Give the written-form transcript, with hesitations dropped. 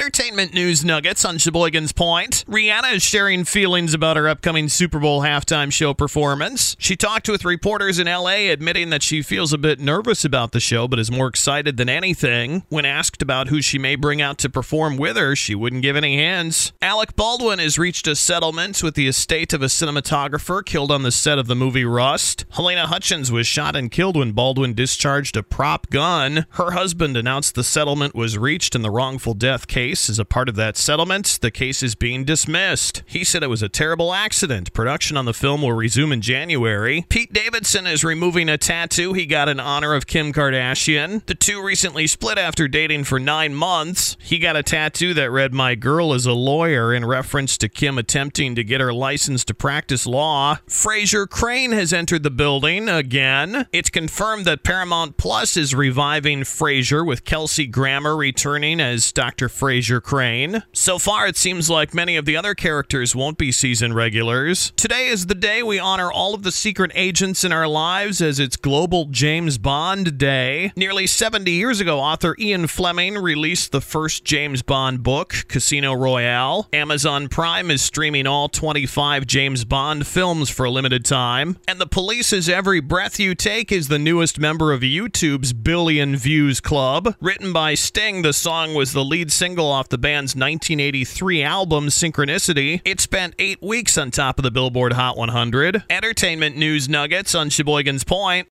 Entertainment news nuggets on Sheboygan's Point. Rihanna is sharing feelings about her upcoming Super Bowl halftime show performance. She talked with reporters in LA, admitting that she feels a bit nervous about the show, but is more excited than anything. When asked about who she may bring out to perform with her, she wouldn't give any hints. Alec Baldwin has reached a settlement with the estate of a cinematographer killed on the set of the movie Rust. Helena Hutchins was shot and killed when Baldwin discharged a prop gun. Her husband announced the settlement was reached in the wrongful death case. As a part of that settlement, the case is being dismissed. He said it was a terrible accident. Production on the film will resume in January. Pete Davidson is removing a tattoo he got in honor of Kim Kardashian. The two recently split after dating for 9 months. He got a tattoo that read, "My girl is a lawyer," in reference to Kim attempting to get her license to practice law. Frasier Crane has entered the building again. It's confirmed that Paramount Plus is reviving Frasier, with Kelsey Grammer returning as Dr. Frasier Crane. So far, it seems like many of the other characters won't be season regulars. Today is the day we honor all of the secret agents in our lives, as it's Global James Bond Day. Nearly 70 years ago, author Ian Fleming released the first James Bond book, Casino Royale. Amazon Prime is streaming all 25 James Bond films for a limited time. And The Police's Every Breath You Take is the newest member of YouTube's Billion Views Club. Written by Sting, the song was the lead single off the band's 1983 album, Synchronicity. It spent 8 weeks on top of the Billboard Hot 100. Entertainment news nuggets on Sheboygan's Point.